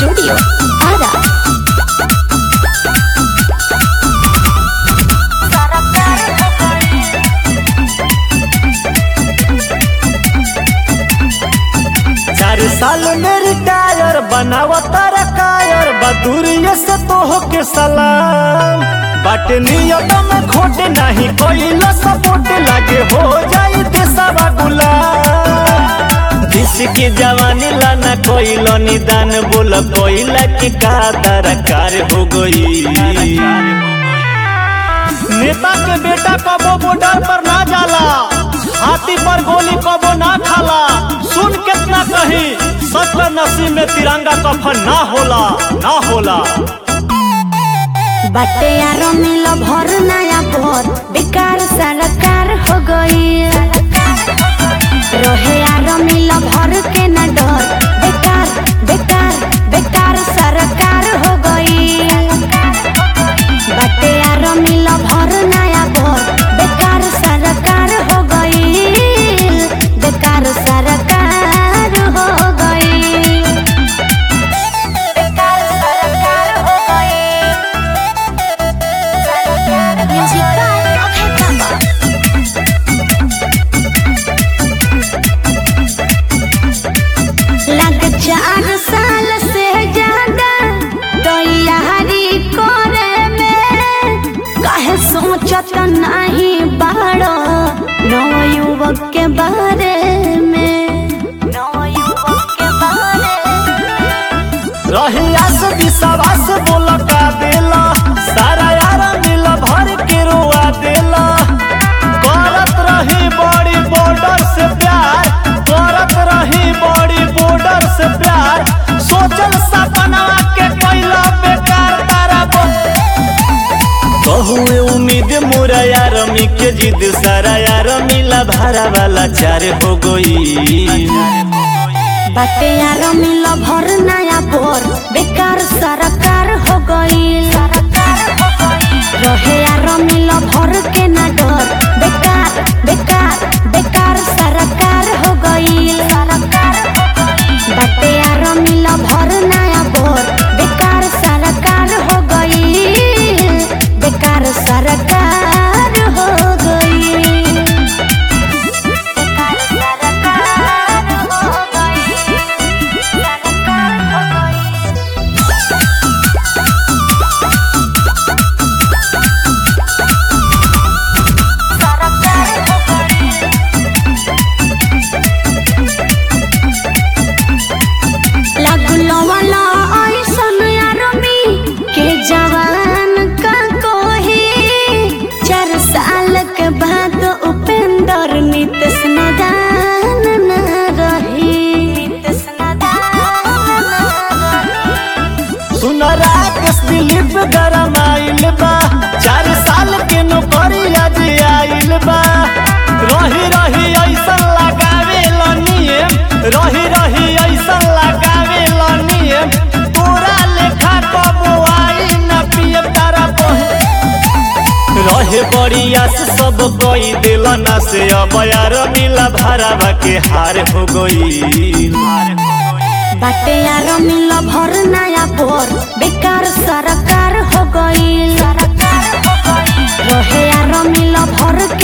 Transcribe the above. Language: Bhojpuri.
Studio Ada. साल में रिटायर बनावता कायर बदूरिये से तो होके सलाम बाटे नियत में खोटे नहीं कोइला सपोर्ट लागे हो जाई देशवा गुलाम दिस की जवानी लाना कोइला निदान बोला कोइला की का दरकार हो गई। नेता के बेटा कबो बॉर्डर पर ना जाला हाथी पर गोली कबो ना खाला सुन कितना कही सच नसीब में तिरंगा कफन ना होला बाटे यार मिल भर नया भर बेकार सरकार हो गई रहे यार मिल भर के न डर बेकार बेकार बेकार सरकार हो गई बाटे यार मिल भर नया भर बेकार सरकार हो गई बेकार सरकार हो गई बेकार सरकार हो गई। लग 4 साल से ज्यादा तैयारी करे में काहे सोचत नहीं बाड़ो नव युवक के बारे में रही आस विश्वास बोला का देला सारा यार मिल भर के रुआ देला करत रही बड़ी बॉर्डर से प्यार करत रही बड़ी बॉर्डर से प्यार सोचल सपना के कैला बेकार तारा बहुए उम्मीद मोरा यार मी के जिद सारा यार मिला भारा वाला चार हो गई। बाटे यार मिल भर नया बोर बेकार सरकार हो गई रहे यार मिल भर के न डर बेकार बेकार बेकार सरकार हो गई बाटे यार मिल भर नया बोर बेकार सरकार हो गई बेकार सरकार हो गई बेकार सरकार हो गई। दिलीप गरम आइल बा 4 साल के नौकरी आज आइल बा रही रही ऐसा लगावे नियम रही रही ऐसा लगावे नियम पूरा लेखा कबो आई न पिए तारा रहे बड़ी आस सब कोई दिल न से अब यार मिला भरावा के हार हो गई। बाटे यार मिल भर नया बोर बेकार सरकार हो गई रहे यार मिल भर